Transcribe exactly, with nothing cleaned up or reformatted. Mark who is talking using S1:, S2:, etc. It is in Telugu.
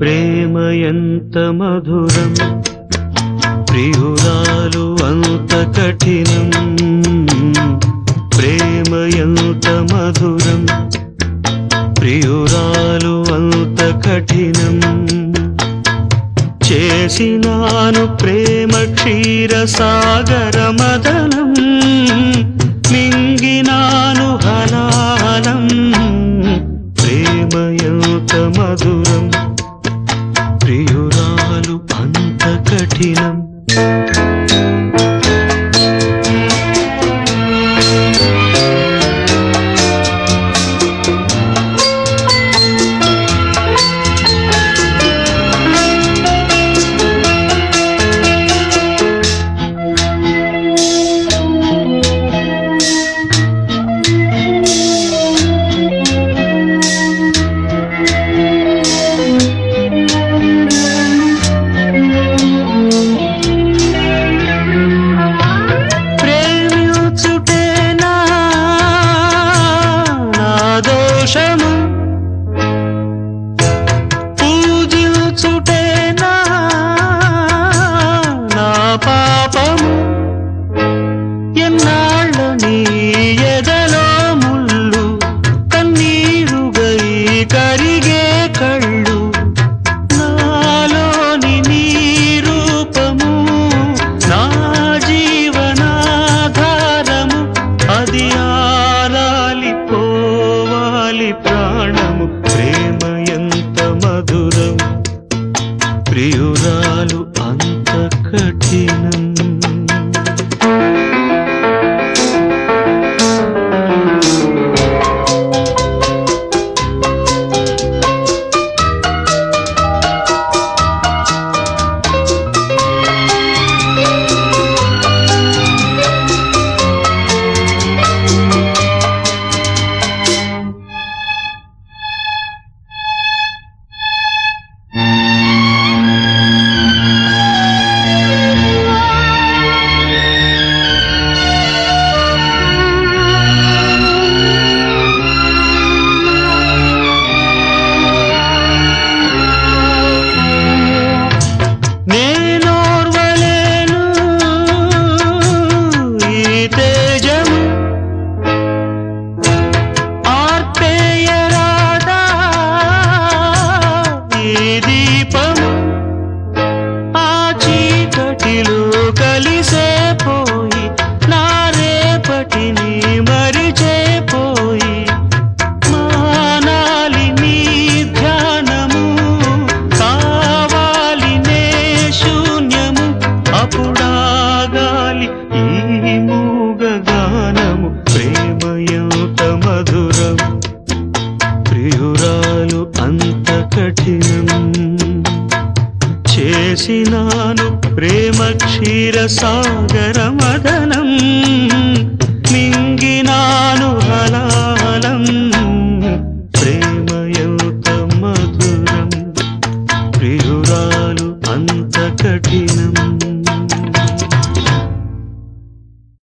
S1: ప్రేమ ఎంత మధురం ప్రియురాలు అంత కఠినం ప్రేమ ఎంత మధురం ప్రియురాలు అంత కఠినం చేసినాను ప్రేమ క్షీర సాగర మదనం మింగినాను హలాలం ప్రేమ ఎంత మధురం ప్రియురాలు అంత కఠినం పూజించుటేనా నా పాపము ఎన్నాళ్ళ నీ ఎదలో ముళ్ళు కన్నీరుగై కరిగే కళ్ళు నాలోని నీ రూపము నా జీవనాధారము అది ఆరాలి పోవాలి ప్రాణము ప్రేమ ఎంత మధురం ప్రియురాలు అంత కఠినం కలిసే పోయి నా రేపటిని మరిచే పోయి మానాలి నీ ధ్యానము కావాలి నే శూన్యము అప్పుడాగాలి ఈ మూగ గానము ప్రేమ ఎంత మధురం ప్రియురాలు అంత కఠినం చేసినాను ప్రేమ క్షీర సాగర మదనం